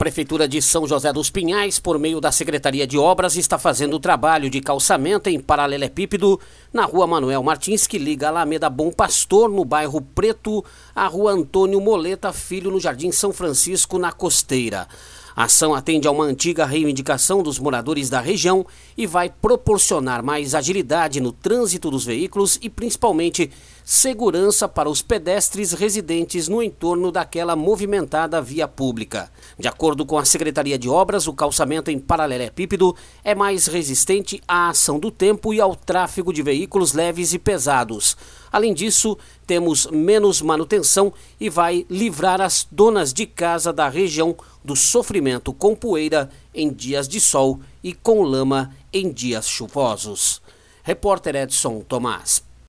A Prefeitura de São José dos Pinhais, por meio da Secretaria de Obras, está fazendo o trabalho de calçamento em paralelepípedo na Rua Manuel Martins, que liga a Alameda Bom Pastor, no bairro Preto, à Rua Antônio Moleta Filho, no Jardim São Francisco, na Costeira. A ação atende a uma antiga reivindicação dos moradores da região e vai proporcionar mais agilidade no trânsito dos veículos e, principalmente, segurança para os pedestres residentes no entorno daquela movimentada via pública. De acordo com a Secretaria de Obras, o calçamento em paralelepípedo é mais resistente à ação do tempo e ao tráfego de veículos leves e pesados. Além disso, temos menos manutenção e vai livrar as donas de casa da região do sofrimento com poeira em dias de sol e com lama em dias chuvosos. Repórter Edson Tomás.